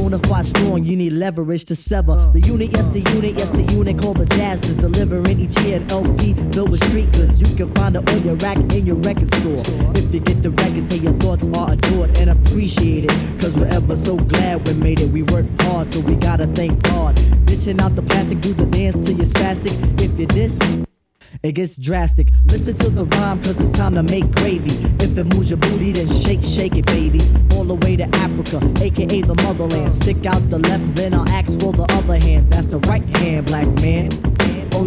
bona fide strong, you need leverage to sever. The unit, yes, the unit, yes, the unit called the Jazz is delivering each year an LP filled with street goods. You can find it on your rack in your record store. If you get the record, say your thoughts are adored and appreciated. Cause we're ever so glad we made it. We work hard, so we gotta thank God. Dishing out the plastic, do the dance till you're spastic. If you diss, it gets drastic. Listen to the rhyme, cause it's time to make gravy. If it moves your booty, then shake, shake it, baby. All the way to Africa, aka the motherland. Stick out the left, then I'll ask for the other hand. That's the right hand, black man.